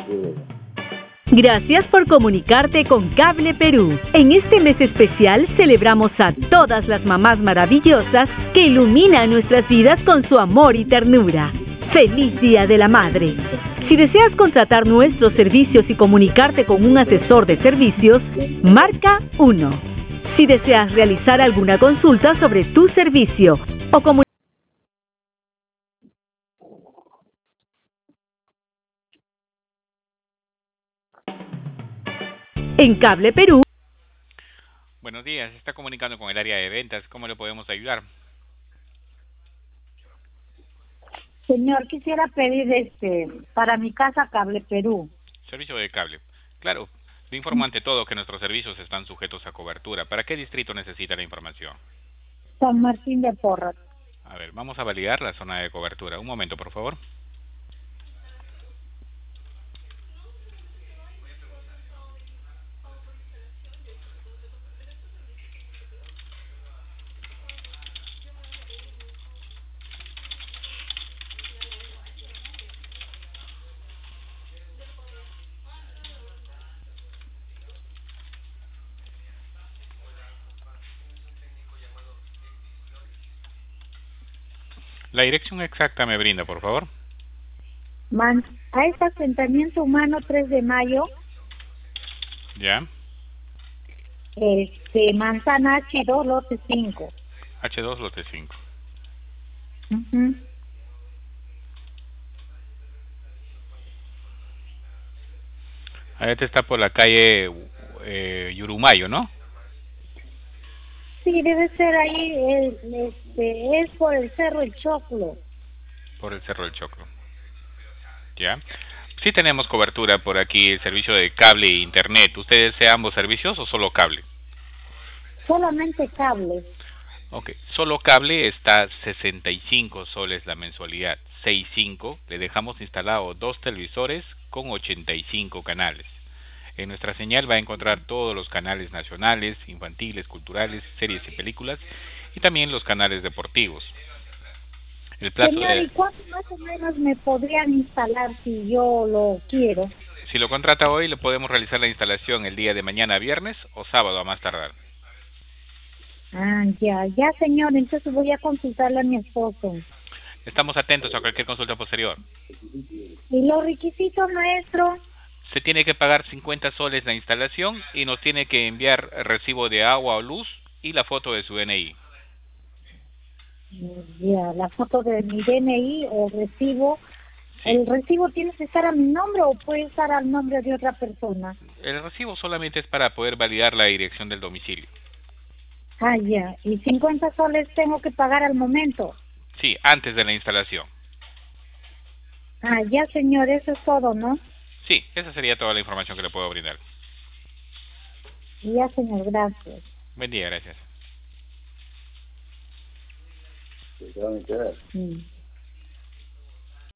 Gracias por comunicarte con Cable Perú. En este mes especial celebramos a todas las mamás maravillosas que iluminan nuestras vidas con su amor y ternura. ¡Feliz Día de la Madre! Si deseas contratar nuestros servicios y comunicarte con un asesor de servicios, marca 1. Si deseas realizar alguna consulta sobre tu servicio o comunicar en Cable Perú. Buenos días, se está comunicando con el área de ventas. ¿Cómo le podemos ayudar? Señor, quisiera pedir para mi casa Cable Perú. Servicio de cable. Claro, le informo ante todo que nuestros servicios están sujetos a cobertura. ¿Para qué distrito necesita la información? San Martín de Porras. A ver, vamos a validar la zona de cobertura. Un momento, por favor. La dirección exacta me brinda, por favor. A este asentamiento humano 3 de mayo. Ya. Manzana H2, lote 5. H2, lote 5. Este está por la calle Yurumayo, ¿no? Sí, debe ser ahí, es por el Cerro El Choclo. Por el Cerro del Choclo. Ya. Sí tenemos cobertura por aquí, el servicio de cable e internet. ¿Usted desea ambos servicios o solo cable? Solamente cable. Ok, solo cable está 65 soles la mensualidad. 65, le dejamos instalado 2 televisores con 85 canales. En nuestra señal va a encontrar todos los canales nacionales, infantiles, culturales, series y películas, y también los canales deportivos. El plazo Señor, ¿y cuánto más o menos me podrían instalar si yo lo quiero? Si lo contrata hoy, le podemos realizar la instalación el día de mañana, viernes o sábado a más tardar. Ya, señor, entonces voy a consultarle a mi esposo. Estamos atentos a cualquier consulta posterior. ¿Y los requisitos nuestros? Se tiene que pagar 50 soles la instalación y nos tiene que enviar el recibo de agua o luz y la foto de su DNI. Ya, la foto de mi DNI o recibo. Sí. ¿El recibo tiene que estar a mi nombre o puede estar al nombre de otra persona? El recibo solamente es para poder validar la dirección del domicilio. Ya. ¿Y 50 soles tengo que pagar al momento? Sí, antes de la instalación. Ya, señor, eso es todo, ¿no? Sí, esa sería toda la información que le puedo brindar. Ya, señor, gracias. Buen día, gracias.